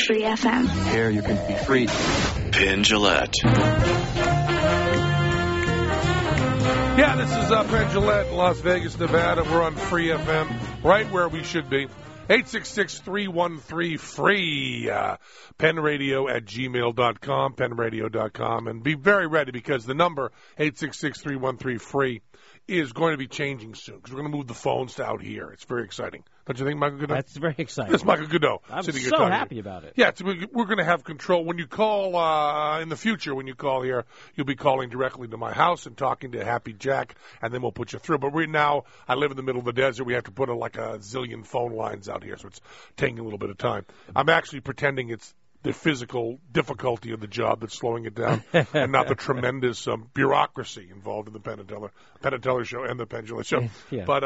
Free FM. Here you can be free. Penn Jillette. Yeah, this is Penn Jillette, Las Vegas, Nevada. We're on Free FM, right where we should be. 866-313-FREE, penradio@gmail.com, penradio.com. And be very ready because the number, 866-313-FREE, is going to be changing soon because we're going to move the phones to out here. It's very exciting. Don't you think, Michael Goodell? That's very exciting. That's Michael Goodell. I'm so happy about it. Yeah, we're going to have control. When you call in the future, when you call here, you'll be calling directly to my house and talking to Happy Jack, and then we'll put you through. But right now, I live in the middle of the desert. We have to put like a zillion phone lines out here, so it's taking a little bit of time. I'm actually pretending it's the physical difficulty of the job that's slowing it down, and not the tremendous bureaucracy involved in the Penn and Teller show and the Penn Jillette show. Yeah. But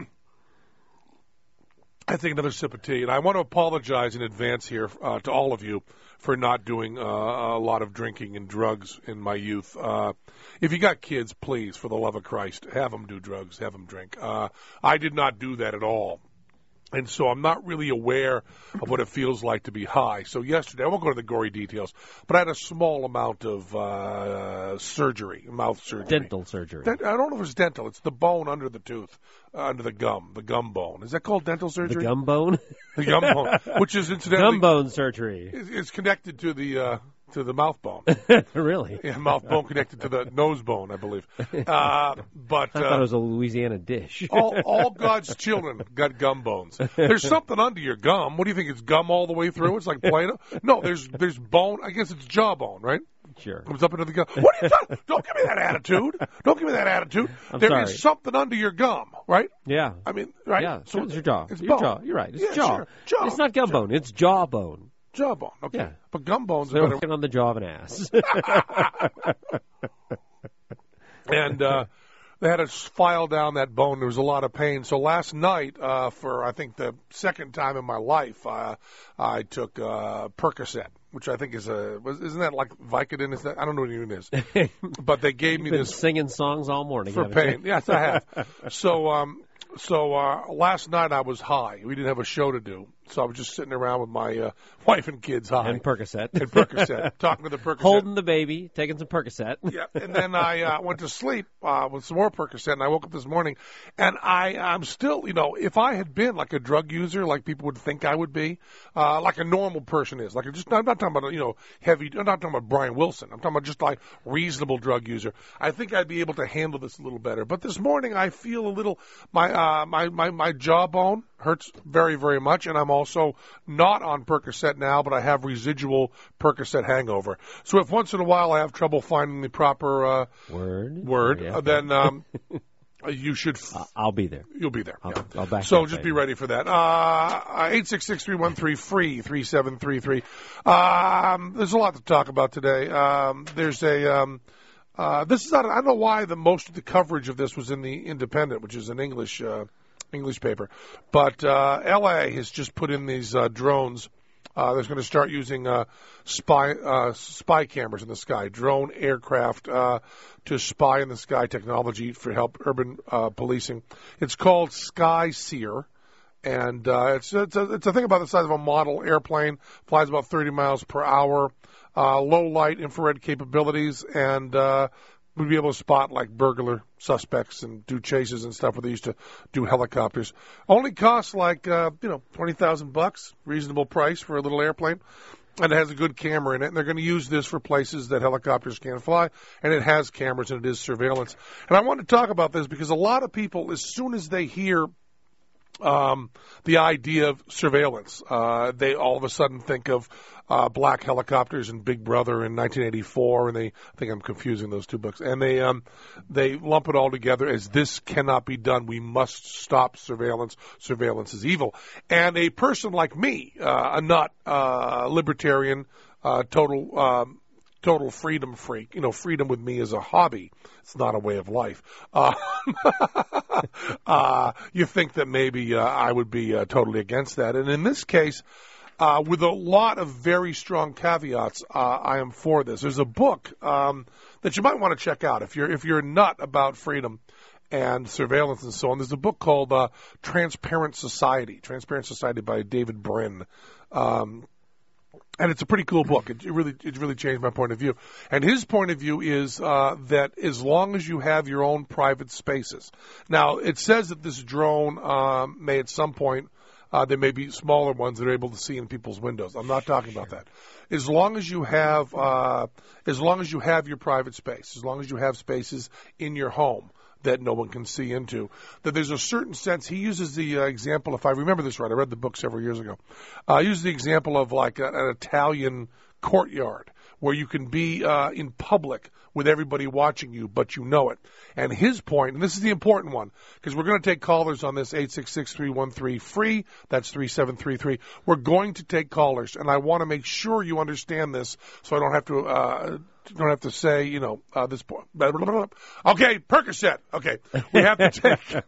I think another sip of tea, and I want to apologize in advance here to all of you for not doing a lot of drinking and drugs in my youth. If you got kids, please, for the love of Christ, have them do drugs, have them drink. I did not do that at all. And so I'm not really aware of what it feels like to be high. So yesterday, I won't go into the gory details, but I had a small amount of surgery, mouth surgery. Dental surgery. I don't know if it's dental. It's the bone under the tooth, under the gum bone. Is that called dental surgery? The gum bone? The gum bone, which is incidentally... Gum bone surgery. It's connected to the mouth bone. Really? Yeah, mouth bone connected to the nose bone, I believe. But I thought it was a Louisiana dish. all God's children got gum bones. There's something under your gum. What do you think? It's gum all the way through? It's like Play-Doh? No, there's bone. I guess it's jawbone, right? Sure. Comes up into the gum. What are you talking? Don't give me that attitude. Don't give me that attitude. There is something under your gum, right? Yeah. I mean, right? Yeah. So it's your jaw. It's your bone. jaw. You're right. It's Yeah, jaw. sure. Jaw. It's not gum bone. It's jawbone. Jawbone. Okay. Yeah. But gum bones They're are better. working on the jaw of an ass. And they had to file down that bone. There was a lot of pain. So last night, for I think the second time in my life, I took Percocet, which I think isn't that like Vicodin? Is that, I don't know what it even is. But they gave me You've been this singing songs all morning. for pain. Yes, I have. So last night I was high. We didn't have a show to do, so I was just sitting around with my wife and kids high. And Percocet. Talking to the Percocet. Holding the baby, taking some Percocet. Yeah, and then I went to sleep with some more Percocet, and I woke up this morning, and I'm still, if I had been like a drug user, like people would think I would be, like a normal person is, I'm not talking about, heavy, I'm not talking about Brian Wilson, I'm talking about just like reasonable drug user, I think I'd be able to handle this a little better. But this morning I feel a little, my jawbone hurts very, very much, and I'm also not on Percocet now, but I have residual Percocet hangover. So if once in a while I have trouble finding the proper word, Yeah. Then you should. I'll be there. You'll be there. I'll back So up, just baby. be ready for that. 866-313-FREE, 3733. There's a lot to talk about today. There's a. This is I don't know why most of the coverage of this was in the Independent, which is an English paper, but L.A. has just put in these drones. They're going to start using spy cameras in the sky, drone aircraft to spy in the sky technology for help urban policing. It's called SkySeer. And it's a thing about the size of a model airplane, flies about 30 miles per hour, low light infrared capabilities, and we'd be able to spot like burglar suspects and do chases and stuff where they used to do helicopters. Only costs like $20,000, reasonable price for a little airplane. And it has a good camera in it, and they're going to use this for places that helicopters can't fly, and it has cameras and it is surveillance. And I want to talk about this because a lot of people, as soon as they hear the idea of surveillance, they all of a sudden think of Black Helicopters and Big Brother in 1984, and I think I'm confusing those two books, and they lump it all together as this cannot be done. We must stop surveillance. Surveillance is evil. And a person like me, a nut, libertarian, total freedom freak. Freedom with me is a hobby. It's not a way of life. You think that maybe I would be totally against that. And in this case, with a lot of very strong caveats, I am for this. There's a book that you might want to check out if you're a nut about freedom and surveillance and so on. There's a book called Transparent Society by David Brin. And it's a pretty cool book. It really changed my point of view. And his point of view is that as long as you have your own private spaces. Now, it says that this drone may at some point, there may be smaller ones that are able to see in people's windows. I'm not talking about that. As long as you have your private space, as long as you have spaces in your home that no one can see into, that there's a certain sense. He uses the example, if I remember this right, I read the book several years ago. He uses the example of like an Italian courtyard where you can be in public with everybody watching you, but you know it. And his point, and this is the important one, because we're going to take callers on this 866-313-FREE. That's 3733. We're going to take callers, and I want to make sure you understand this so I don't have to say, this point. Okay, Percocet. Okay, we have to take.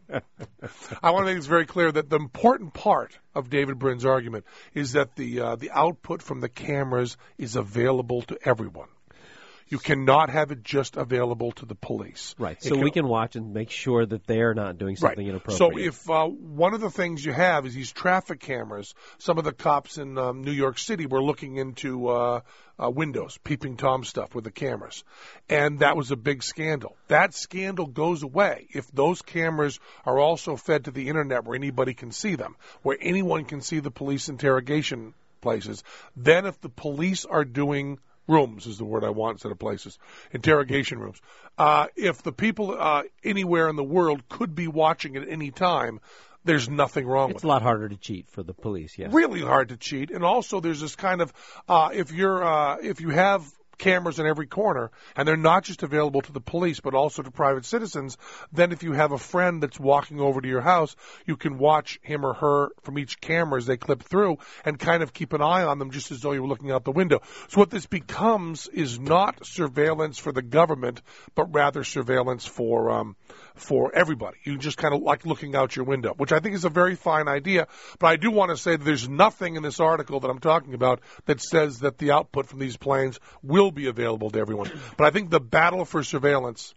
I want to make this very clear that the important part of David Brin's argument is that the output from the cameras is available to everyone. You cannot have it just available to the police. Right. So we can watch and make sure that they're not doing something inappropriate. So if one of the things you have is these traffic cameras, some of the cops in New York City were looking into windows, peeping Tom stuff with the cameras. And that was a big scandal. That scandal goes away if those cameras are also fed to the Internet where anybody can see them, where anyone can see the police interrogation places. Then if the police are doing rooms is the word I want instead of places. Interrogation rooms. If the people anywhere in the world could be watching at any time, there's nothing wrong with it. It's a lot harder to cheat for the police, yes. Really hard to cheat. And also there's this kind of, if you have cameras in every corner, and they're not just available to the police, but also to private citizens, then if you have a friend that's walking over to your house, you can watch him or her from each camera as they clip through and kind of keep an eye on them just as though you were looking out the window. So what this becomes is not surveillance for the government, but rather surveillance for everybody. You just kind of like looking out your window, which I think is a very fine idea. But I do want to say that there's nothing in this article that I'm talking about that says that the output from these planes will be available to everyone. But I think the battle for surveillance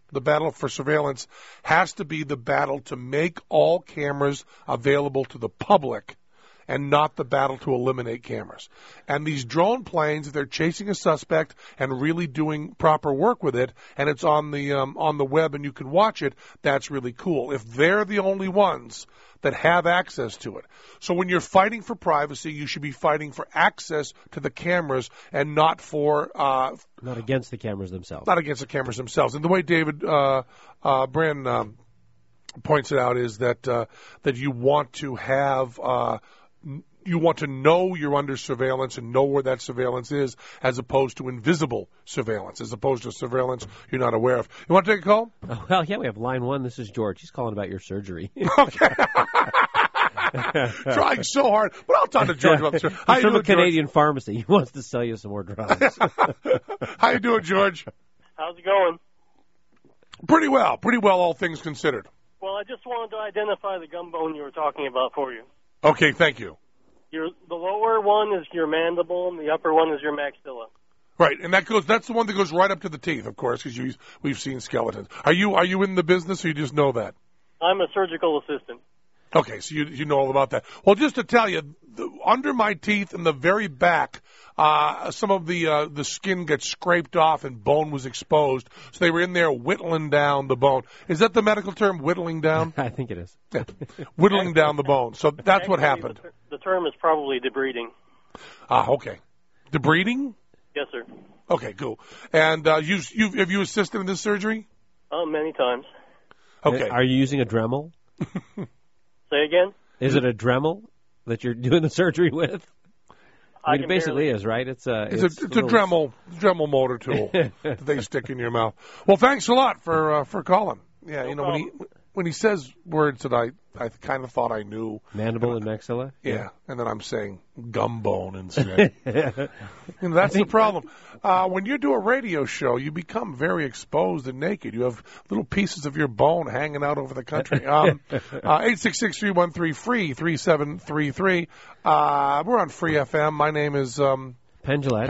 has to be the battle to make all cameras available to the public and not the battle to eliminate cameras. And these drone planes, if they're chasing a suspect and really doing proper work with it, and it's on the web and you can watch it, that's really cool. If they're the only ones that have access to it. So when you're fighting for privacy, you should be fighting for access to the cameras and not for not against the cameras themselves. Not against the cameras themselves. And the way David Brin points it out is that you want to have you want to know you're under surveillance and know where that surveillance is, as opposed to invisible surveillance, as opposed to surveillance you're not aware of. You want to take a call? Oh, well, yeah, we have line one. This is George. He's calling about your surgery. Okay. Trying so hard. But I'll talk to George about this. He's from a Canadian pharmacy. He wants to sell you some more drugs. How you doing, George? How's it going? Pretty well, all things considered. Well, I just wanted to identify the gum bone you were talking about for you. Okay, thank you. The lower one is your mandible, and the upper one is your maxilla. Right, and that's the one that goes right up to the teeth, of course, because we've seen skeletons. Are you in the business, or you just know that? I'm a surgical assistant. Okay, so you know all about that. Well, just to tell you, under my teeth in the very back, some of the skin gets scraped off and bone was exposed. So they were in there whittling down the bone. Is that the medical term, whittling down? I think it is. Yeah. Whittling down the bone. So that's what happened. The term is probably debriding. Okay. Debriding? Yes, sir. Okay, cool. And have you assisted in this surgery? Many times. Okay. Are you using a Dremel? Say again? Is it a Dremel that you're doing the surgery with? I mean, it basically is, right? It's a Dremel motor tool that they stick in your mouth. Well, thanks a lot for calling. Yeah, no problem. when he says words that I kind of thought I knew. Mandible and maxilla? Yeah, and then I'm saying gum bone instead. That's the problem. When you do a radio show, you become very exposed and naked. You have little pieces of your bone hanging out over the country. 866-313-FREE, 3733. We're on Free FM. My name is... Penn Jillette.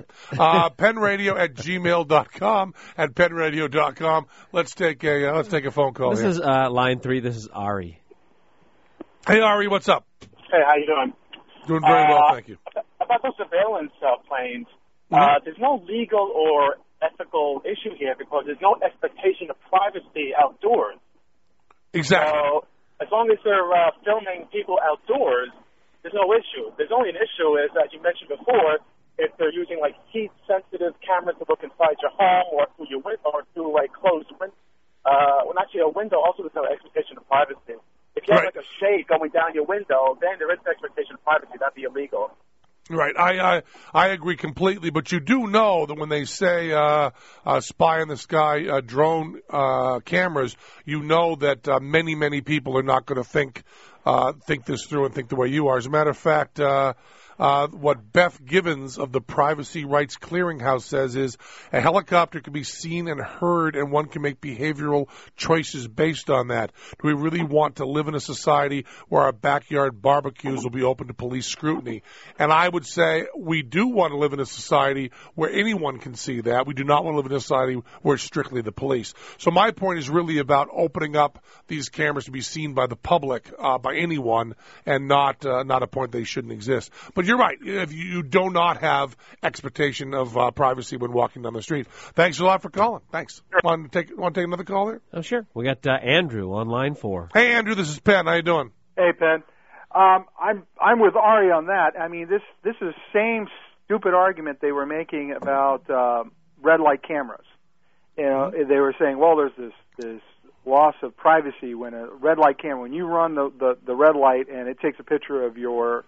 PennRadio@gmail.com, at PennRadio.com. Let's take a phone call. This is line 3. This is Ari. Hey, Ari, what's up? Hey, how you doing? Doing very well, thank you. about those surveillance planes, there's no legal or ethical issue here because there's no expectation of privacy outdoors. Exactly. So as long as they're filming people outdoors, there's no issue. There's only an issue, as you mentioned before, if they're using like heat-sensitive cameras to look inside your home or through your window or through like closed window. When actually a window also there's no expectation of privacy. If you have like a shade going down your window, then there is an expectation of privacy. That'd be illegal. Right, I agree completely, but you do know that when they say spy in the sky drone cameras, you know that many people are not going to think this through and think the way you are. As a matter of fact, what Beth Givens of the Privacy Rights Clearinghouse says is a helicopter can be seen and heard, and one can make behavioral choices based on that. Do we really want to live in a society where our backyard barbecues will be open to police scrutiny? And I would say we do want to live in a society where anyone can see that. We do not want to live in a society where it's strictly the police. So my point is really about opening up these cameras to be seen by the public, by anyone, and not a point they shouldn't exist. But you're right. If you do not have expectation of privacy when walking down the street. Thanks a lot for calling. Thanks. Want to take another call there? Oh, sure. We got Andrew on line 4. Hey, Andrew. This is Penn. How you doing? Hey, Penn. I'm with Ari on that. I mean, this is the same stupid argument they were making about red light cameras. You know, they were saying, well, there's this loss of privacy when a red light camera, when you run the red light and it takes a picture of your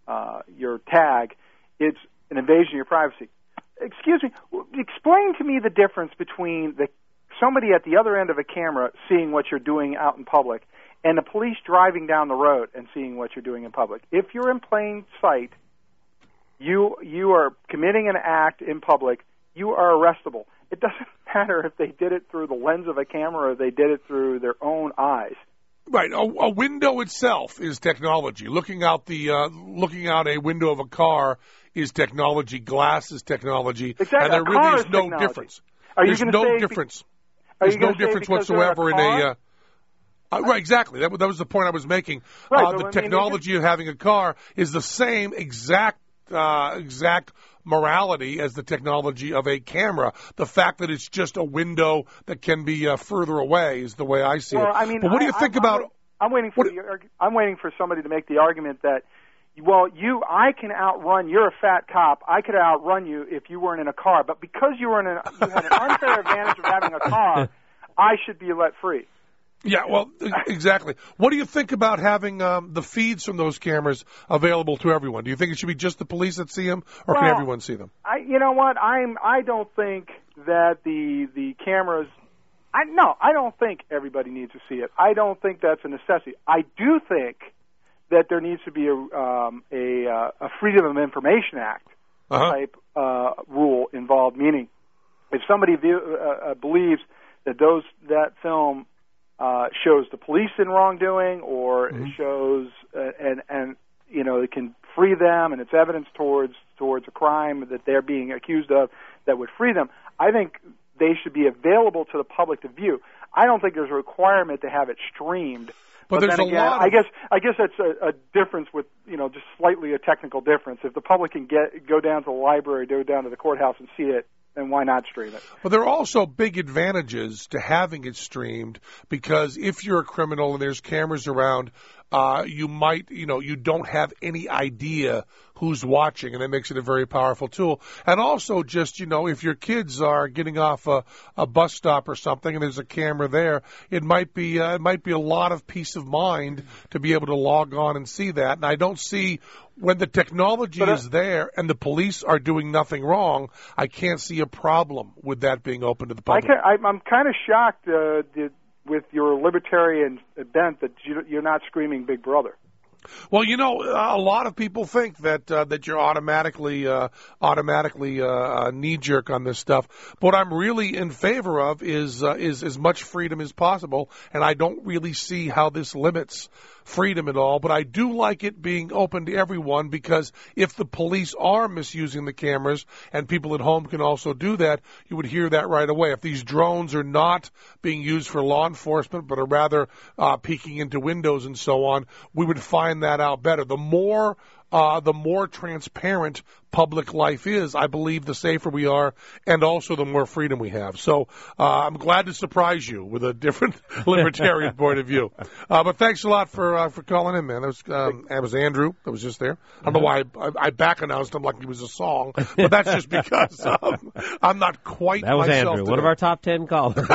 tag, it's an invasion of your privacy. Excuse me, explain to me the difference between somebody at the other end of a camera seeing what you're doing out in public and the police driving down the road and seeing what you're doing in public. If you're in plain sight, you are committing an act in public, you are arrestable. It doesn't matter if they did it through the lens of a camera or they did it through their own eyes. Right, a window itself is technology. Looking out a window of a car is technology. Glass is technology, exactly. And there really is no technology. Difference. There's no difference. There's no difference whatsoever in a. Right, exactly. That was the point I was making. Right, the technology of having a car is the same exact morality as the technology of a camera. The fact that it's just a window that can be further away is the way I see it. I mean, but what do you think about? I'm waiting for somebody to make the argument that, well, I can outrun. You're a fat cop. I could outrun you if you weren't in a car. But because you had an unfair advantage of having a car, I should be let free. Yeah, well, exactly. What do you think about having the feeds from those cameras available to everyone? Do you think it should be just the police that see them, or can everyone see them? You know what? I don't think that the cameras. I don't think everybody needs to see it. I don't think that's a necessity. I do think that there needs to be a Freedom of Information Act type rule involved. Meaning, if somebody believes that film shows the police in wrongdoing, or it shows and it can free them, and it's evidence towards a crime that they're being accused of that would free them, I think they should be available to the public to view. I don't think there's a requirement to have it streamed. But there's then again, a lot. I guess that's a difference with just slightly a technical difference. If the public can go down to the library, go down to the courthouse and see it, then why not stream it? But there are also big advantages to having it streamed, because if you're a criminal and there's cameras around, you might, you don't have any idea who's watching, and that makes it a very powerful tool. And also just, if your kids are getting off a bus stop or something and there's a camera there, it might be a lot of peace of mind to be able to log on and see that. And I don't see, when the technology is there and the police are doing nothing wrong, I can't see a problem with that being open to the public. I'm kind of shocked with your libertarian bent that you're not screaming Big Brother. Well, a lot of people think that you're automatically knee jerk on this stuff. But what I'm really in favor of is as much freedom as possible, and I don't really see how this limits freedom at all. But I do like it being open to everyone, because if the police are misusing the cameras, and people at home can also do that, you would hear that right away. If these drones are not being used for law enforcement, but are rather peeking into windows and so on, we would find that out better. The more the more transparent public life is, I believe the safer we are, and also the more freedom we have. So I'm glad to surprise you with a different libertarian point of view. But thanks a lot for calling in, man. That was Andrew that was just there. I don't know why I back announced him like he was a song, but that's just because I'm not quite that was myself Andrew, today. one of our top 10 callers.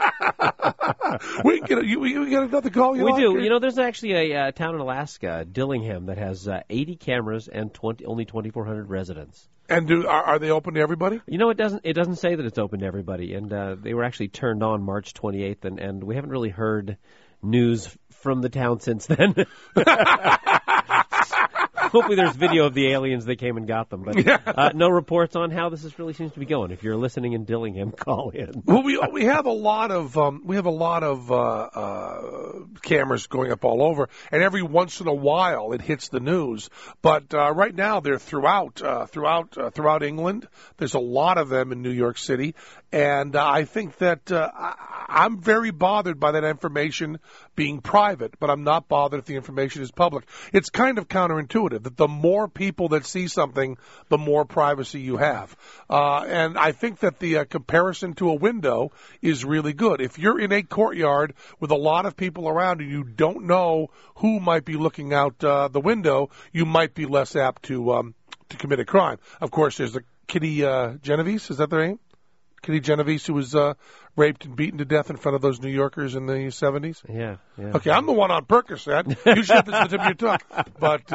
We get another call. We do. You know, there's actually a town in Alaska, Dillingham, that has 80 cameras and only 2,400 residents. And are they open to everybody? You know, it doesn't say that it's open to everybody, and they were actually turned on March 28th, and we haven't really heard news from the town since then. Hopefully there's video of the aliens that came and got them, but no reports on how this really seems to be going. If you're listening in Dillingham, call in. Well, we have a lot of cameras going up all over, and every once in a while it hits the news. But right now they're throughout England. There's a lot of them in New York City, and I think that I'm very bothered by that information being private, but I'm not bothered if the information is public. It's kind of counterintuitive that the more people that see something, the more privacy you have. And I think that the comparison to a window is really good. If you're in a courtyard with a lot of people around and you don't know who might be looking out the window, you might be less apt to commit a crime. Of course, there's the Kitty Genovese, is that their name? Kitty Genovese, who was raped and beaten to death in front of those New Yorkers in the 70s? Yeah. Okay, I'm the one on Percocet. You should have this at the tip of your tongue.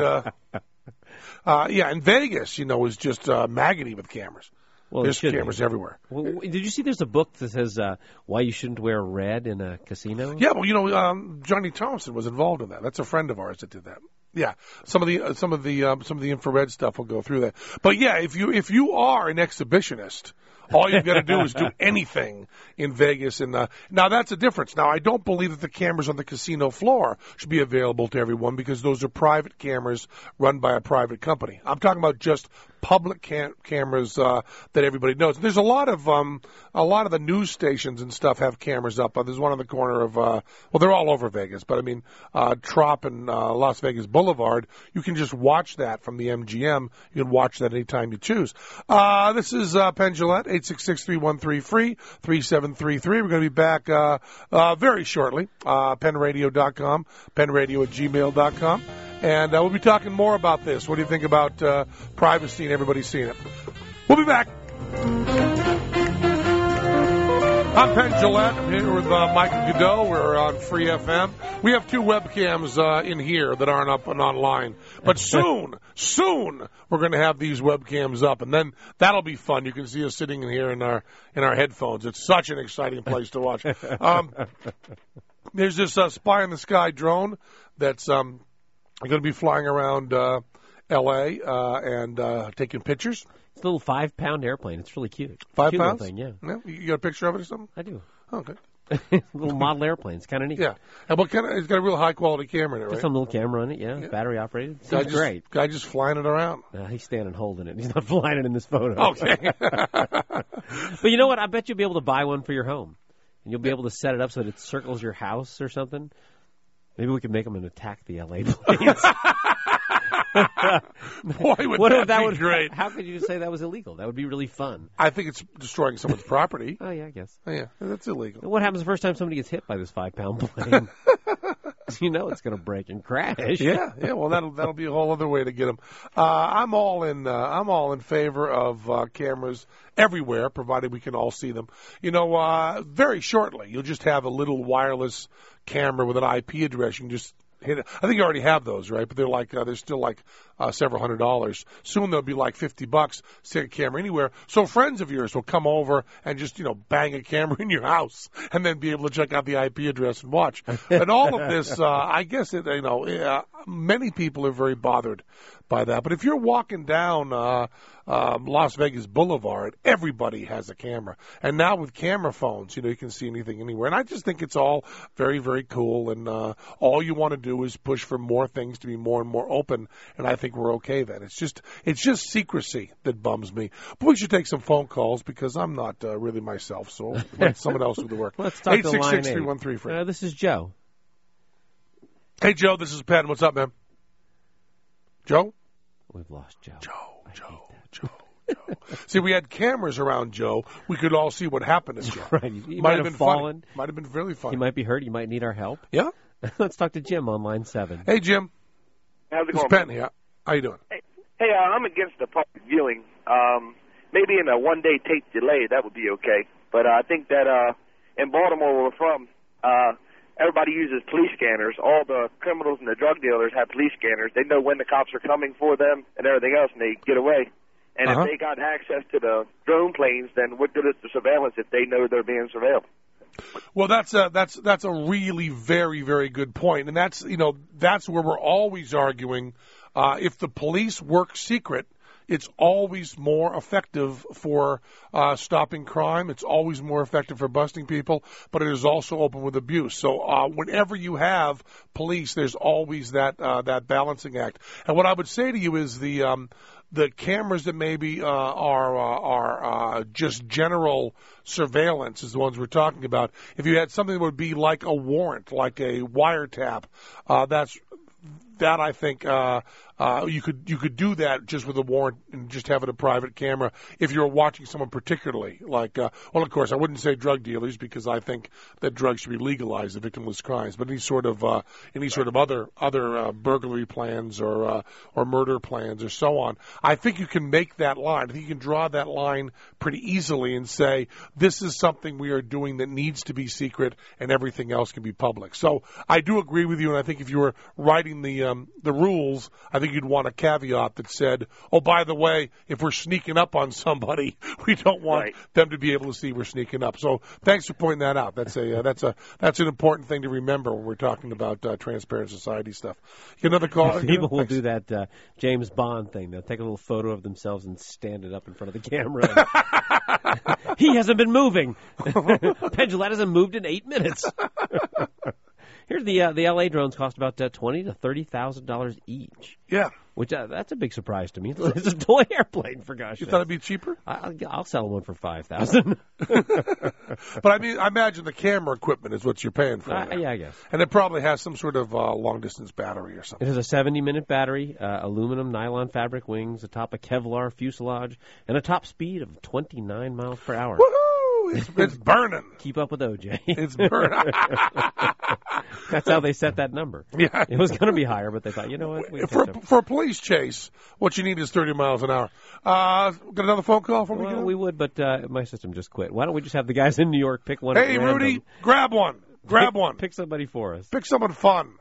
But, in Vegas, is just maggoty with cameras. Well, there's cameras everywhere. Well, did you see there's a book that says why you shouldn't wear red in a casino? Yeah, well, Johnny Thompson was involved in that. That's a friend of ours that did that. Yeah, some of the infrared stuff will go through that. But yeah, if you are an exhibitionist, all you've got to do is do anything in Vegas. And now that's a difference. Now, I don't believe that the cameras on the casino floor should be available to everyone because those are private cameras run by a private company. I'm talking about just public cameras that everybody knows. There's a lot of the news stations and stuff have cameras up. There's one on the corner of they're all over Vegas, but I mean Trop and Las Vegas Boulevard. You can just watch that from the MGM. You can watch that anytime you choose. This is Penn Jillette, 866-313-FREE, 3733. We're going to be back very shortly. PennRadio.com, PennRadio@gmail.com. And we'll be talking more about this. What do you think about privacy and everybody seeing it? We'll be back. I'm Penn Jillette. I'm here with Michael Godot. We're on Free FM. We have 2 webcams in here that aren't up and online. But soon, we're going to have these webcams up, and then that'll be fun. You can see us sitting in here in our headphones. It's such an exciting place to watch. There's this spy in the sky drone that's going to be flying around L.A. And taking pictures. It's a little 5-pound airplane. It's really cute. 5 cute pounds? Thing, yeah. You got a picture of it or something? I do. Oh, okay. Little model airplane. It's kind of neat. Yeah. And what kind of? It's got a real high quality camera in it, right? Just some little camera on it. Yeah. Battery operated. Seems great. Guy just flying it around. He's standing holding it. He's not flying it in this photo. Okay. But you know what? I bet you'll be able to buy one for your home, and you'll be able to set it up so that it circles your house or something. Maybe we could make them an attack the LA planes. Boy, would that be great. How could you say that was illegal? That would be really fun. I think it's destroying someone's property. Oh, yeah, I guess. Oh, yeah, that's illegal. What happens the first time somebody gets hit by this 5-pound plane? You know it's going to break and crash. Yeah. Well, that'll be a whole other way to get them. I'm all in favor of cameras everywhere, provided we can all see them. Very shortly, you'll just have a little wireless camera with an IP address. You can just hit it. I think you already have those, right? But they're still several $100s. Soon they'll be like $50. Stick a camera anywhere. So friends of yours will come over and just bang a camera in your house and then be able to check out the IP address and watch. And all of this, I guess many people are very bothered by that. But if you're walking down Las Vegas Boulevard, everybody has a camera. And now with camera phones, you can see anything anywhere. And I just think it's all very, very cool. And all you want to do is push for more things to be more and more open. And I think we're okay then. It's just secrecy that bums me. But we should take some phone calls because I'm not really myself. So let someone else do the work. Let's talk to line 866-313-FREE. This is Joe. Hey, Joe, this is Penn. What's up, man? Joe? We've lost Joe. Joe. See, we had cameras around Joe. We could all see what happened to Joe. Right. He might have been fallen. Might have been really funny. He might be hurt. He might need our help. Yeah. Let's talk to Jim on line 7. Hey, Jim. How's it It's going? Penn here. How you doing? Hey, I'm against the public viewing. Maybe in a one-day tape delay, that would be okay. But I think that in Baltimore, where we're from, everybody uses police scanners. All the criminals and the drug dealers have police scanners. They know when the cops are coming for them and everything else, and they get away. And if they got access to the drone planes, then what good is the surveillance if they know they're being surveilled? Well, that's a really very, very good point, and that's where we're always arguing. If the police work secret, it's always more effective for stopping crime. It's always more effective for busting people, but it is also open with abuse. So whenever you have police, there's always that balancing act. And what I would say to you is the cameras that maybe are just general surveillance is the ones we're talking about. If you had something that would be like a warrant, like a wiretap, that I think you could do that just with a warrant and just have it a private camera if you're watching someone particularly like well, of course I wouldn't say drug dealers because I think that drugs should be legalized, the victimless crimes, but any sort of other burglary plans or murder plans or so on. I think you can make that line. I think you can draw that line pretty easily and say this is something we are doing that needs to be secret and everything else can be public. So I do agree with you, and I think if you were writing the rules, I think you'd want a caveat that said, oh, by the way, if we're sneaking up on somebody, we don't want them to be able to see we're sneaking up. So thanks for pointing that out. That's an important thing to remember when we're talking about transparent society stuff. Get another call. People will do that James Bond thing. They'll take a little photo of themselves and stand it up in front of the camera. He hasn't been moving. Pendulette hasn't moved in 8 minutes. Here's the LA drones cost about $20,000 to $30,000 each. Yeah, which that's a big surprise to me. It's a toy airplane, for gosh. You thought it'd be cheaper? I'll sell one for $5,000. But I mean, I imagine the camera equipment is what you're paying for. Yeah, I guess. And it probably has some sort of long distance battery or something. It has a 70-minute battery, aluminum nylon fabric wings, atop a Kevlar fuselage, and a top speed of 29 miles per hour. Woohoo! It's burning. Keep up with OJ. It's burning. That's how they set that number. Yeah. It was going to be higher, but they thought, you know what? For a police chase, what you need is 30 miles an hour. Got another phone call from Well, we would, but my system just quit. Why don't we just have the guys in New York pick one? Hey, at Rudy, random. grab one. Grab one. Pick somebody for us. Pick someone fun.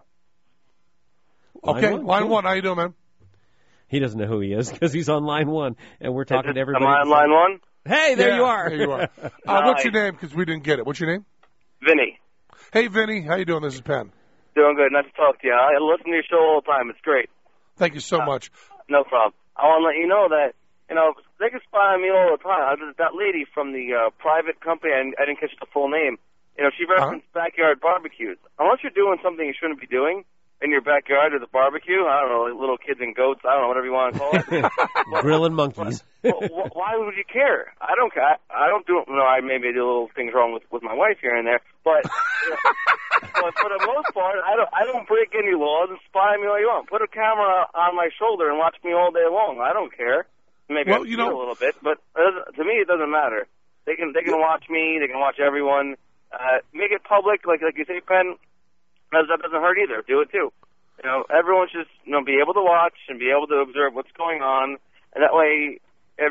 Okay, line cool. one. How you doing, man? He doesn't know who he is because he's on line one, and we're talking to everybody. Am I on line one? Hey, there you are. There you are. What's your name? Because we didn't get it. What's your name? Vinny. Hey, Vinny. How you doing? This is Penn. Doing good. Nice to talk to you. I listen to your show all the time. It's great. Thank you so much. No problem. I want to let you know that, they can spy on me all the time. That lady from the private company, I didn't catch the full name. She referenced backyard barbecues. Unless you're doing something you shouldn't be doing in your backyard or the barbecue, I don't know, like little kids and goats, I don't know, whatever you want to call it. Grilling monkeys. Why would you care? I don't care. I don't do. I maybe do little things wrong with my wife here and there, but but for the most part, I don't break any laws and spy on me all you want. Put a camera on my shoulder and watch me all day long. I don't care. Maybe I feel a little bit, but to me it doesn't matter. They can watch me. They can watch everyone. Make it public, like you say, Penn. That doesn't hurt either. Do it too. Everyone should be able to watch and be able to observe what's going on, and that way,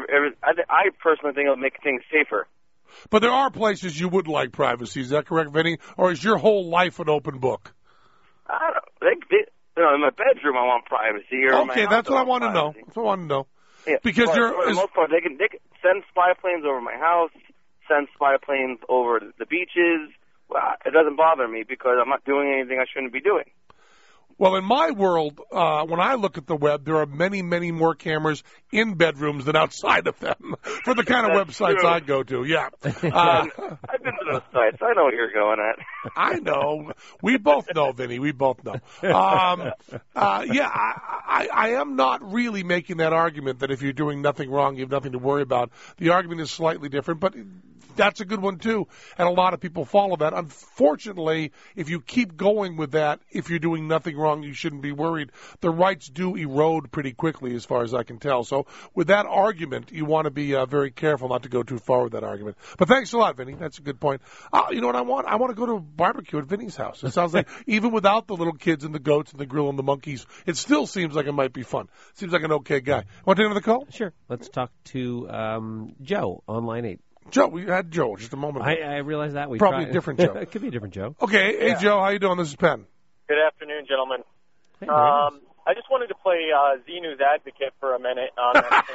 I personally think it'll make things safer. But there are places you would like privacy. Is that correct, Vinny? Or is your whole life an open book? I don't. In my bedroom, I want privacy. Or okay, that's what I want to know. That's what I want to know. Yeah, because for the most part, they can send spy planes over my house, send spy planes over the beaches. Well, it doesn't bother me because I'm not doing anything I shouldn't be doing. Well, in my world, when I look at the web, there are many, many more cameras in bedrooms than outside of them for the kind of websites I go to. Yeah. I've been to those sites. I know what you're going at. I know. We both know, Vinny. We both know. I am not really making that argument that if you're doing nothing wrong, you have nothing to worry about. The argument is slightly different, but that's a good one, too, and a lot of people follow that. Unfortunately, if you keep going with that, if you're doing nothing wrong, you shouldn't be worried. The rights do erode pretty quickly, as far as I can tell. So with that argument, you want to be very careful not to go too far with that argument. But thanks a lot, Vinny. That's a good point. You know what I want? I want to go to a barbecue at Vinny's house. It sounds like even without the little kids and the goats and the grill and the monkeys, it still seems like it might be fun. Seems like an okay guy. Want to take another call? Sure. Let's talk to Joe on line 8. Joe, we had Joe just a moment ago. I realize that. Probably a different Joe. It could be a different Joe. Okay. Hey, Joe, how you doing? This is Penn. Good afternoon, gentlemen. Hey, I just wanted to play Z-News advocate for a minute on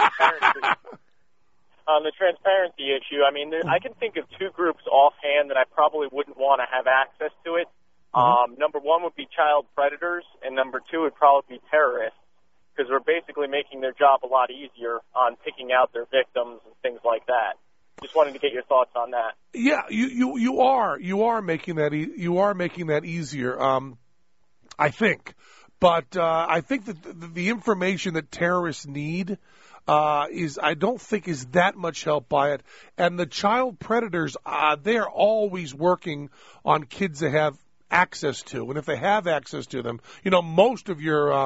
the transparency issue. I mean, I can think of two groups offhand that I probably wouldn't want to have access to it. Number one would be child predators, and number two would probably be terrorists, because we're basically making their job a lot easier on picking out their victims and things like that. Just wanted to get your thoughts on that. Yeah, you are making that easier. I think, but I think that the information that terrorists need I don't think is that much help by it. And the child predators, they're always working on kids that have access to, and if they have access to them, you know, most of your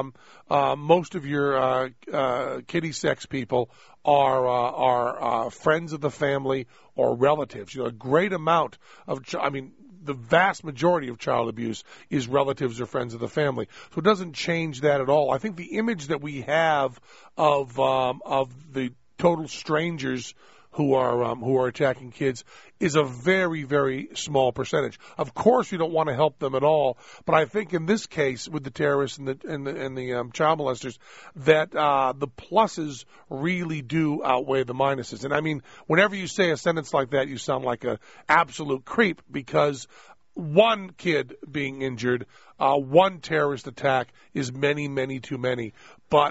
kiddie sex people are friends of the family or relatives. You know, a great amount of, the vast majority of child abuse is relatives or friends of the family. So it doesn't change that at all. I think the image that we have of the total strangers who are attacking kids is a very, very small percentage. Of course, we don't want to help them at all, but I think in this case with the terrorists and the child molesters, that the pluses really do outweigh the minuses. And I mean, whenever you say a sentence like that, you sound like an absolute creep, because one kid being injured, one terrorist attack is many, many too many. But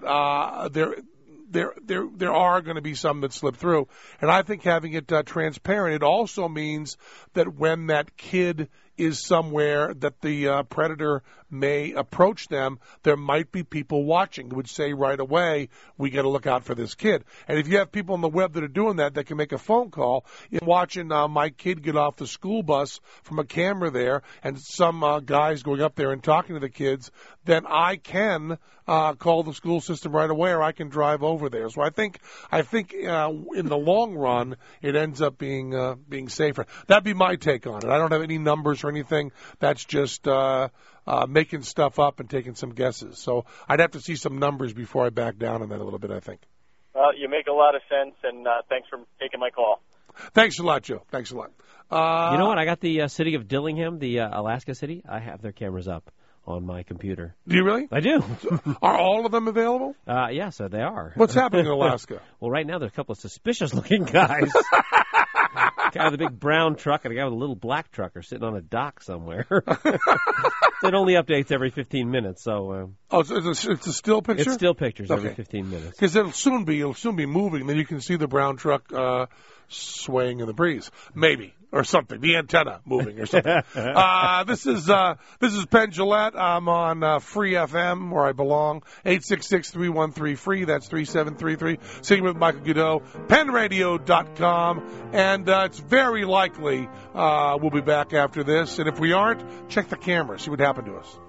there are going to be some that slip through. And I think having it transparent, it also means that when that kid is somewhere that the predator may approach them, there might be people watching who would say right away, we got to look out for this kid. And if you have people on the web that are doing that can make a phone call, watching my kid get off the school bus from a camera there and some guys going up there and talking to the kids, then I can call the school system right away, or I can drive over there. So I think in the long run, it ends up being safer. That'd be my take on it. I don't have any numbers or anything. That's just making stuff up and taking some guesses. So I'd have to see some numbers before I back down on that a little bit, I think. Well, you make a lot of sense, and thanks for taking my call. Thanks a lot, Joe. Thanks a lot. You know what? I got the city of Dillingham, the Alaska city. I have their cameras up on my computer. Do you really? I do. Are all of them available? Yeah, so they are. What's happening in Alaska? Well, right now there's a couple of suspicious-looking guys. A guy with a big brown truck and a guy with a little black truck are sitting on a dock somewhere. It only updates every 15 minutes, so... it's a still picture? It's still pictures every 15 minutes. Because it'll soon be moving. Then you can see the brown truck swaying in the breeze, maybe, or something. The antenna moving or something. This is Penn Jillette. I'm on Free FM, where I belong. 866-313-FREE. That's 3733. Sitting with Michael Goudeau. PennRadio.com. And it's very likely we'll be back after this. And if we aren't, check the camera. See what happened to us.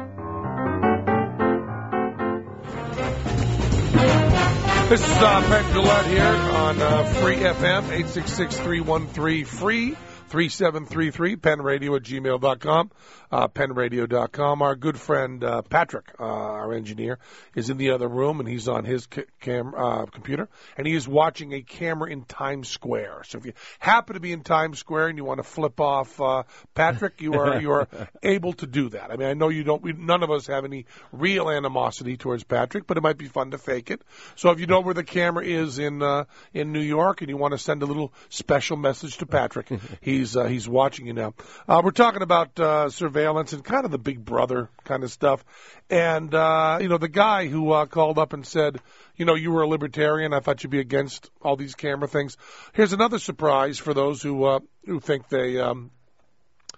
This is Penn Jillette here on Free FM, 866-313-FREE, 3733, PennRadio@gmail.com, PennRadio.com. Our good friend Patrick, our engineer, is in the other room, and he's on his computer, and he is watching a camera in Times Square. So if you happen to be in Times Square and you want to flip off Patrick, you are able to do that. I mean, I know you don't. None of us have any real animosity towards Patrick, but it might be fun to fake it. So if you know where the camera is in New York and you want to send a little special message to Patrick, he's watching you now. We're talking about surveillance and kind of the Big Brother kind of stuff. And, the guy who called up and said, you were a libertarian. I thought you'd be against all these camera things. Here's another surprise for those who think they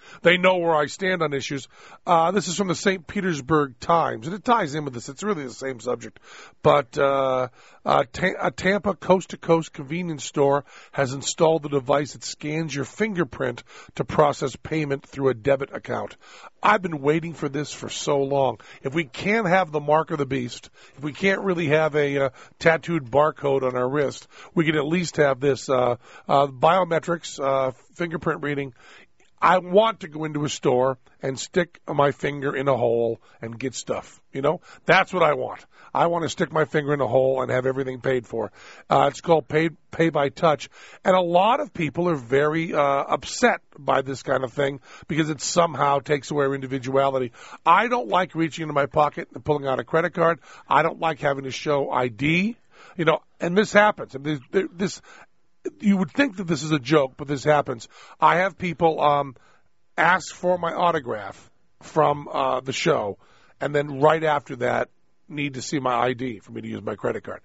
They know where I stand on issues. This is from the St. Petersburg Times, and it ties in with this. It's really the same subject. But a Tampa coast-to-coast convenience store has installed the device that scans your fingerprint to process payment through a debit account. I've been waiting for this for so long. If we can't have the mark of the beast, if we can't really have a tattooed barcode on our wrist, we can at least have this biometrics, fingerprint reading. I want to go into a store and stick my finger in a hole and get stuff. You know, that's what I want. I want to stick my finger in a hole and have everything paid for. It's called pay by touch. And a lot of people are very upset by this kind of thing because it somehow takes away our individuality. I don't like reaching into my pocket and pulling out a credit card. I don't like having to show ID. You know, and this happens. And this you would think that this is a joke, but this happens. I have people ask for my autograph from the show, and then right after that need to see my ID for me to use my credit card.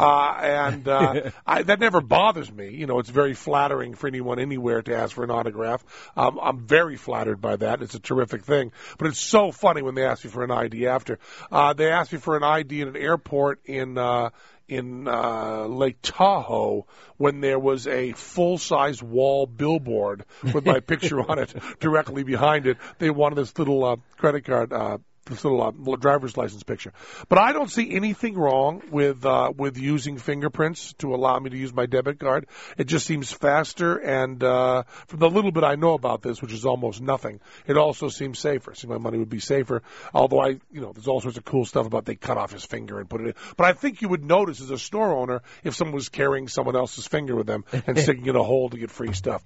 That never bothers me. You know, it's very flattering for anyone anywhere to ask for an autograph. I'm very flattered by that. It's a terrific thing. But it's so funny when they ask me for an ID after. They asked me for an ID in an airport in Lake Tahoe when there was a full-size wall billboard with my picture on it directly behind it. They wanted this little credit card, this little driver's license picture. But I don't see anything wrong with using fingerprints to allow me to use my debit card. It just seems faster, and from the little bit I know about this, which is almost nothing, it also seems safer. See, my money would be safer. Although there's all sorts of cool stuff about they cut off his finger and put it in. But I think you would notice as a store owner if someone was carrying someone else's finger with them and sticking it in a hole to get free stuff.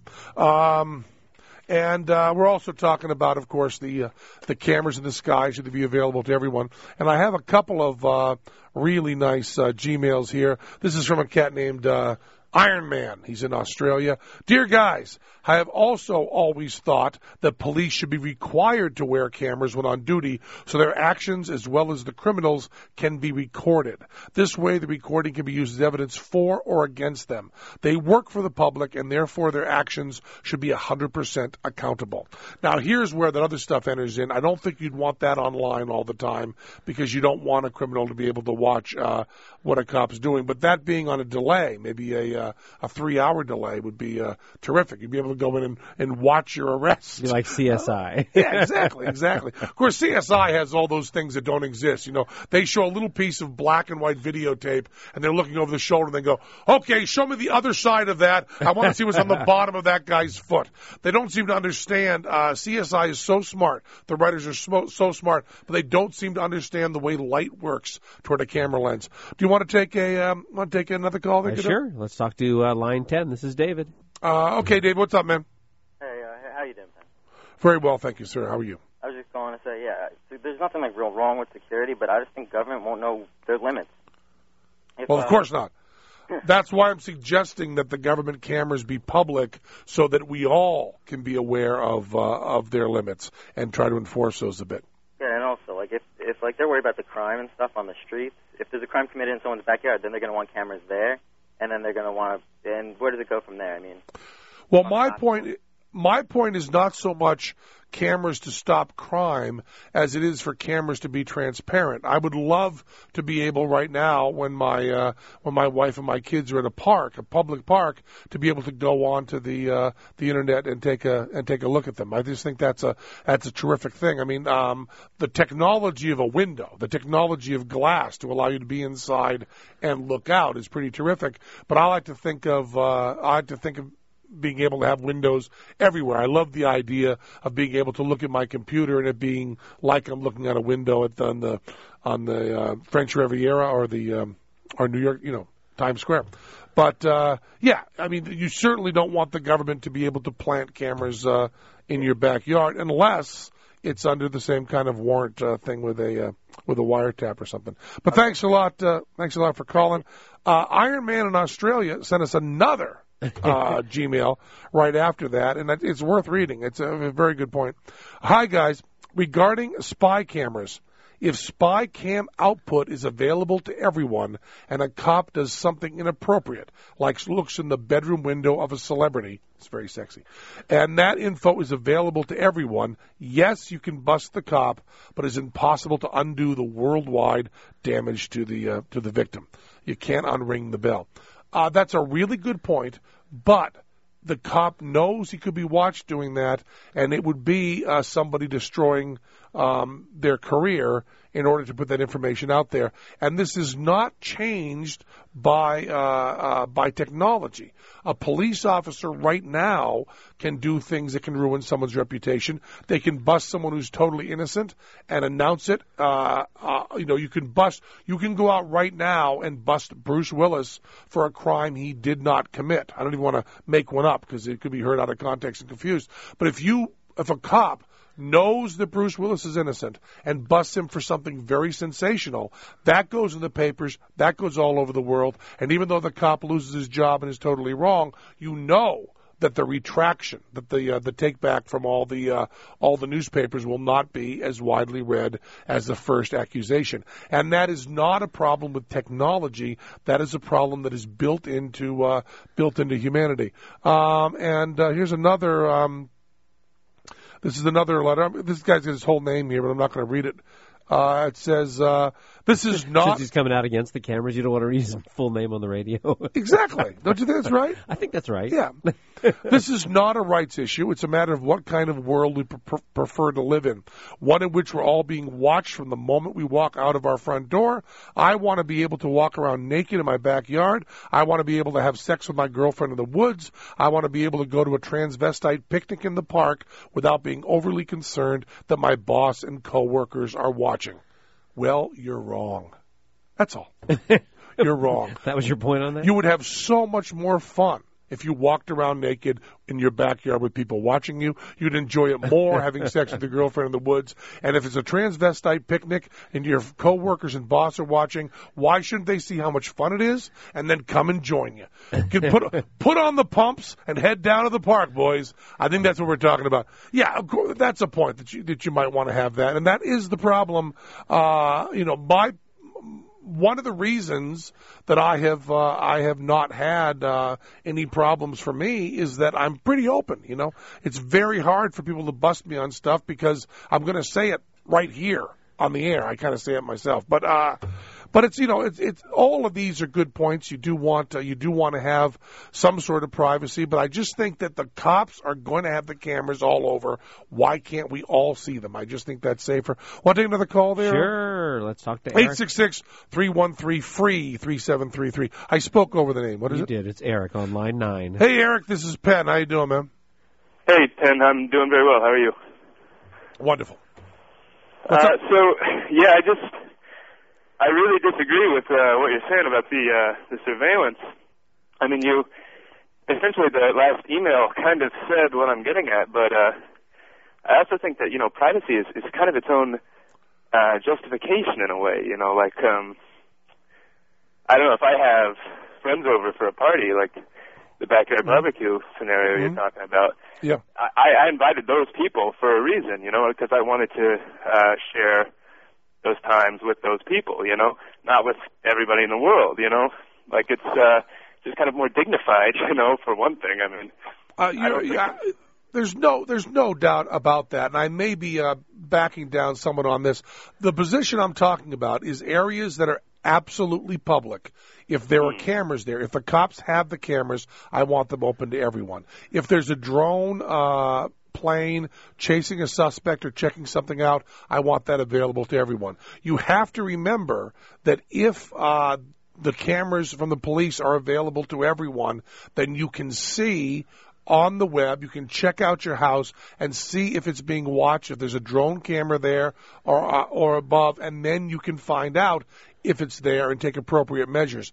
And we're also talking about, of course, the cameras in the sky should be available to everyone. And I have a couple of really nice Gmails here. This is from a cat named Iron Man. He's in Australia. Dear guys, I have also always thought that police should be required to wear cameras when on duty so their actions as well as the criminals can be recorded. This way the recording can be used as evidence for or against them. They work for the public and therefore their actions should be 100% accountable. Now here's where that other stuff enters in. I don't think you'd want that online all the time because you don't want a criminal to be able to watch what a cop's doing. But that being on a delay, maybe a 3-hour delay would be terrific. You'd be able to go in and watch your arrest. Be like CSI. Yeah, exactly. Of course, CSI has all those things that don't exist. You know, they show a little piece of black and white videotape, and they're looking over the shoulder, and they go, okay, show me the other side of that. I want to see what's on the bottom of that guy's foot. They don't seem to understand. CSI is so smart. The writers are so smart, but they don't seem to understand the way light works toward a camera lens. Do you want to take another call there? Sure. Let's talk to line 10. This is David. Okay, David, what's up, man? Hey, how you doing, man? Very well, thank you, sir. How are you? I was just going to say, there's nothing like real wrong with security, but I just think government won't know their limits. Well, of course not. That's why I'm suggesting that the government cameras be public so that we all can be aware of their limits and try to enforce those a bit. Yeah, and also, like, if like they're worried about the crime and stuff on the streets, if there's a crime committed in someone's backyard, then they're going to want cameras there, and then they're going to want to, and where does it go from there? I mean, well, my point is not so much cameras to stop crime as it is for cameras to be transparent. I would love to be able right now when my wife and my kids are at a park, a public park, to be able to go onto the internet and take a look at them. I just think that's a terrific thing. I mean, the technology of a window, the technology of glass to allow you to be inside and look out is pretty terrific. But I like to think of being able to have windows everywhere. I love the idea of being able to look at my computer and it being like I'm looking at a window on the French Riviera or New York, Times Square. But I mean, you certainly don't want the government to be able to plant cameras in your backyard unless it's under the same kind of warrant thing with a wiretap or something. But thanks a lot for calling. Iron Man in Australia sent us another Gmail right after that, and it's worth reading. It's a very good point. Hi, guys. Regarding spy cameras, If spy cam output is available to everyone and a cop does something inappropriate, like looks in the bedroom window of a celebrity, it's very sexy, and that info is available to everyone, yes, you can bust the cop, but it's impossible to undo the worldwide damage to the victim. You can't unring the bell. That's a really good point, but the cop knows he could be watched doing that, and it would be somebody destroying their career in order to put that information out there. And this is not changed by technology. A police officer right now can do things that can ruin someone's reputation. They can bust someone who's totally innocent and announce it. You can go out right now and bust Bruce Willis for a crime he did not commit. I don't even want to make one up because it could be heard out of context and confused. But if a cop knows that Bruce Willis is innocent and busts him for something very sensational, that goes in the papers, that goes all over the world, and even though the cop loses his job and is totally wrong, you know that the retraction, that the take back from all the newspapers will not be as widely read as the first accusation. And that is not a problem with technology. That is a problem that is built into humanity. Here's another. This is another letter. This guy's got his whole name here, but I'm not going to read it. It says, this is not... Since he's coming out against the cameras, you don't want to read his full name on the radio. Exactly. Don't you think that's right? I think that's right. Yeah. This is not a rights issue. It's a matter of what kind of world we prefer to live in. One in which we're all being watched from the moment we walk out of our front door. I want to be able to walk around naked in my backyard. I want to be able to have sex with my girlfriend in the woods. I want to be able to go to a transvestite picnic in the park without being overly concerned that my boss and coworkers are watching. Well, you're wrong. That's all. You're wrong. That was your point on that? You would have so much more fun if you walked around naked in your backyard with people watching you. You'd enjoy it more having sex with your girlfriend in the woods. And if it's a transvestite picnic and your coworkers and boss are watching, why shouldn't they see how much fun it is and then come and join you? Put on the pumps and head down to the park, boys. I think that's what we're talking about. Yeah, of course, that's a point that you might want to have that. And that is the problem. One of the reasons that I have not had any problems for me is that I'm pretty open. It's very hard for people to bust me on stuff because I'm going to say it right here on the air. I kind of say it myself, but it's all of these are good points. You do want to have some sort of privacy, but I just think that the cops are going to have the cameras all over. Why can't we all see them? I just think that's safer. Want to take another call there? Sure. Let's talk to Eric. 866-313-FREE-3733. I spoke over the name. What is it? You did. It's Eric on line 9. Hey, Eric. This is Penn. How you doing, man? Hey, Penn. I'm doing very well. How are you? Wonderful. I really disagree with what you're saying about the surveillance. I mean, essentially the last email kind of said what I'm getting at, but I also think that privacy is kind of its own justification in a way. I don't know if I have friends over for a party, like the backyard barbecue scenario you're talking about. Yeah, I invited those people for a reason, because I wanted to share those times with those people, not with everybody in the world, it's just kind of more dignified, for one thing. I mean, there's no doubt about that, and I may be backing down somewhat on this. The position I'm talking about is areas that are absolutely public. If there are cameras there, if the cops have the cameras, I want them open to everyone. If there's a drone plane chasing a suspect or checking something out, I want that available to everyone. You have to remember that if the cameras from the police are available to everyone, then you can see on the web, you can check out your house and see if it's being watched, if there's a drone camera there or above, and then you can find out if it's there and take appropriate measures.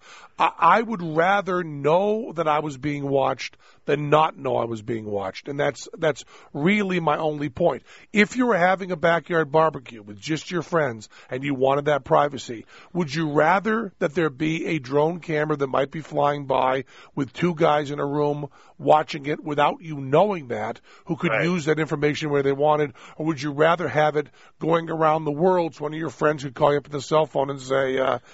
I would rather know that I was being watched than not know I was being watched, and that's really my only point. If you were having a backyard barbecue with just your friends and you wanted that privacy, would you rather that there be a drone camera that might be flying by with two guys in a room watching it without you knowing that, who could use that information where they wanted, or would you rather have it going around the world so one of your friends could call you up on the cell phone and say,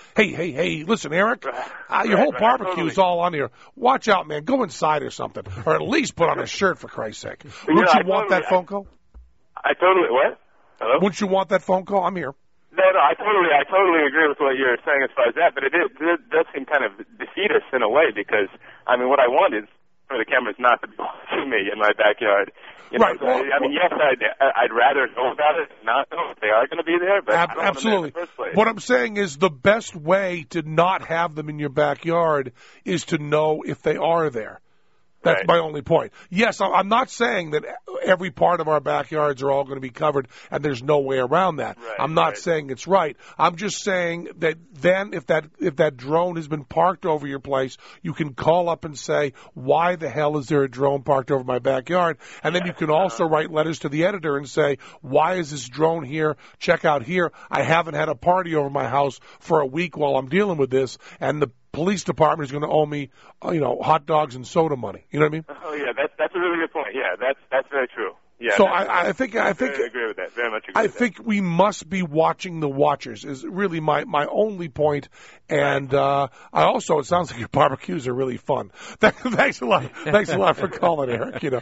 hey, listen, Eric, your whole barbecue is all on here. Watch out, man. Go inside or something, or at least put on a shirt, for Christ's sake. Wouldn't you want that phone call? I totally, what? Hello? Wouldn't you want that phone call? I'm here. No, I totally agree with what you're saying as far as that, but it does seem kind of defeatist in a way, because, I mean, what I want is for the cameras not to be watching me in my backyard. You know, right. So, I mean, yes, I'd rather know about it than not know if they are going to be there, but I don't absolutely. want them there in the first place. What I'm saying is the best way to not have them in your backyard is to know if they are there. That's my only point. Yes, I'm not saying that every part of our backyards are all going to be covered and there's no way around that. I'm not saying it's right. I'm just saying that then if that drone has been parked over your place, you can call up and say, why the hell is there a drone parked over my backyard? And then you can also write letters to the editor and say, why is this drone here? Check out here. I haven't had a party over my house for a week while I'm dealing with this, and the police department is going to owe me, hot dogs and soda money. You know what I mean? Oh yeah, that's a really good point. Yeah, that's very true. Yeah. So I think I agree with that. Very much agree. I think we must be watching the watchers is really my only point. And it sounds like your barbecues are really fun. Thanks a lot. Thanks a lot for calling, Eric. You're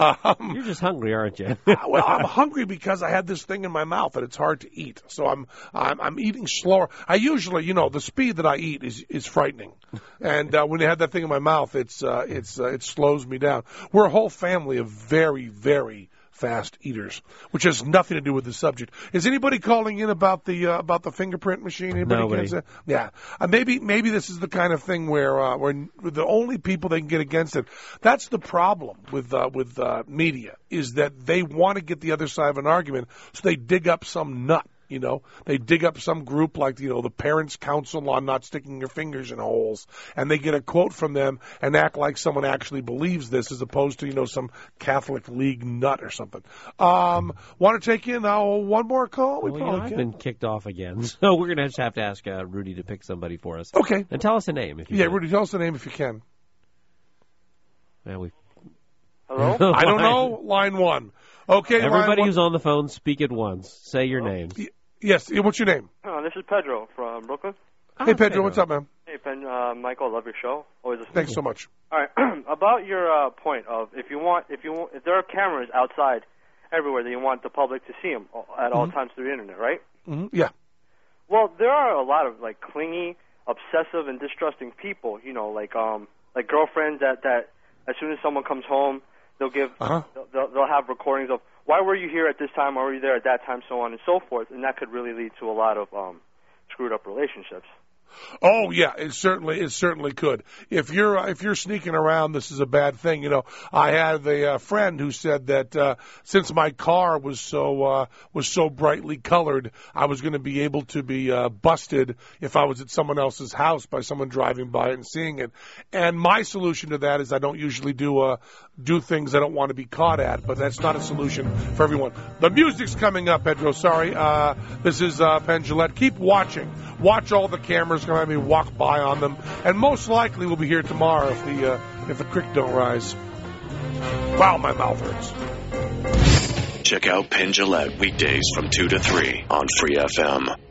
just hungry, aren't you? Well, I'm hungry because I had this thing in my mouth and it's hard to eat. So I'm eating slower. I usually, the speed that I eat is frightening. And when I had that thing in my mouth, it slows me down. We're a whole family of very, very fast eaters, which has nothing to do with the subject. Is anybody calling in about the fingerprint machine? Anybody? Nobody. Yeah. Maybe this is the kind of thing where the only people they can get against it. That's the problem with media, is that they want to get the other side of an argument, so they dig up some nut. They dig up some group like, the Parents' Council on Not Sticking Your Fingers in Holes, and they get a quote from them and act like someone actually believes this as opposed to, some Catholic League nut or something. Want to take in one more call? I've been kicked off again, so we're going to have to ask Rudy to pick somebody for us. Okay. And tell us a name if you can. Rudy, tell us the name if you can. Hello? I don't know. Line one. Okay, everybody who's on the phone, speak at once. Say your name. Yes, what's your name? This is Pedro from Brooklyn. Hey, Pedro, what's up, man? Hey, Michael, I love your show. Always listening. Thanks so much. All right, about your point of if there are cameras outside everywhere that you want the public to see them at all times through the internet, right? Mm-hmm. Yeah. Well, there are a lot of clingy, obsessive, and distrusting people. Like girlfriends that as soon as someone comes home, they'll give they'll have recordings of why were you here at this time, why were you there at that time, so on and so forth, and that could really lead to a lot of screwed up relationships. Oh yeah, it certainly could. If you're sneaking around, this is a bad thing. I had a friend who said that since my car was so brightly colored, I was going to be able to be busted if I was at someone else's house by someone driving by and seeing it. And my solution to that is I don't usually do things I don't want to be caught at, but that's not a solution for everyone. The music's coming up, Pedro. Sorry, this is Penn Jillette. Keep watching. Watch all the cameras. Come at me, walk by on them, and most likely we'll be here tomorrow if the creek don't rise. Wow, my mouth hurts. Check out Penn Jillette weekdays from 2 to 3 on Free FM.